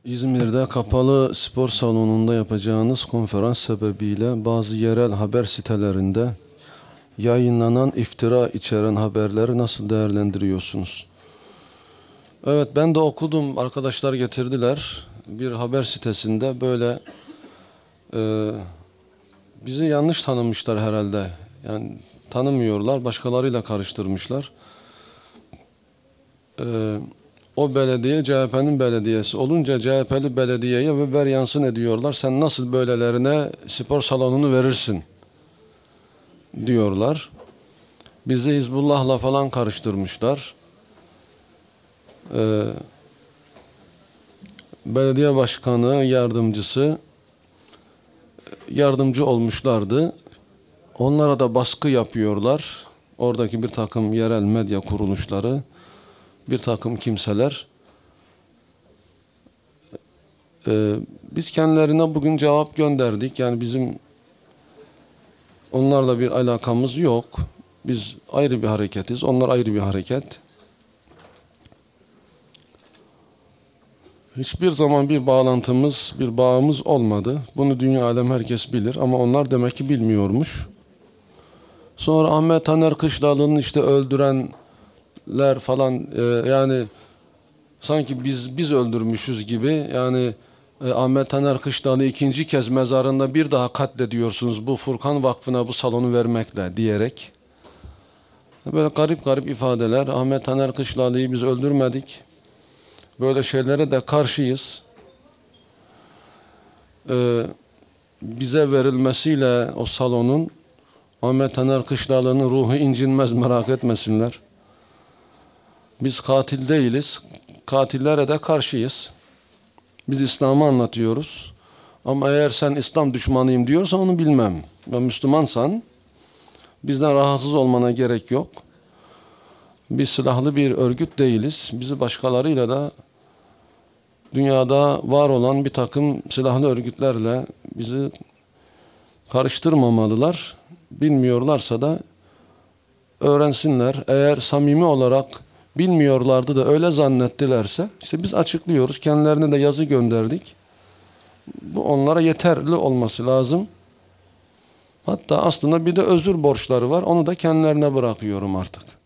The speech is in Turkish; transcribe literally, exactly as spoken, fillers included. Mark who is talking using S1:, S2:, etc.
S1: İzmir'de kapalı spor salonunda yapacağınız konferans sebebiyle bazı yerel haber sitelerinde yayınlanan iftira içeren haberleri nasıl değerlendiriyorsunuz? Evet, ben de okudum, arkadaşlar getirdiler. Bir haber sitesinde böyle e, bizi yanlış tanımışlar herhalde. Yani tanımıyorlar, başkalarıyla karıştırmışlar. Eee O belediye C H P'nin belediyesi olunca C H P'li belediyeye ve ver yansın ediyorlar. Sen nasıl böylelerine spor salonunu verirsin diyorlar. Bizi Hizbullah'la falan karıştırmışlar. Ee, belediye başkanı, yardımcısı yardımcı olmuşlardı. Onlara da baskı yapıyorlar. Oradaki bir takım yerel medya kuruluşları, bir takım kimseler. Ee, biz kendilerine bugün cevap gönderdik. Yani bizim onlarla bir alakamız yok. Biz ayrı bir hareketiz. Onlar ayrı bir hareket. Hiçbir zaman bir bağlantımız, bir bağımız olmadı. Bunu dünya alem herkes bilir ama onlar demek ki bilmiyormuş. Sonra Ahmet Taner Kışlalı'nın işte öldürenler falan e, yani sanki biz biz öldürmüşüz gibi yani e, Ahmet Taner Kışlalı ikinci kez mezarında bir daha katlediyorsunuz bu Furkan Vakfı'na bu salonu vermekle diyerek. Böyle garip garip ifadeler. Ahmet Taner Kışlalı'yı biz öldürmedik. Böyle şeylere de karşıyız. Ee, bize verilmesiyle o salonun Ahmet Taner Kışlalı'nın ruhu incinmez, merak etmesinler. Biz katil değiliz. Katillere de karşıyız. Biz İslam'ı anlatıyoruz. Ama eğer sen İslam düşmanıyım diyorsan onu bilmem. Ve Müslümansan bizden rahatsız olmana gerek yok. Biz silahlı bir örgüt değiliz. Bizi başkalarıyla da dünyada var olan bir takım silahlı örgütlerle bizi karıştırmamalılar. Bilmiyorlarsa da öğrensinler. Eğer samimi olarak bilmiyorlardı da öyle zannettilerse işte biz açıklıyoruz. Kendilerine de yazı gönderdik. Bu onlara yeterli olması lazım. Hatta aslında bir de özür borçları var. Onu da kendilerine bırakıyorum artık.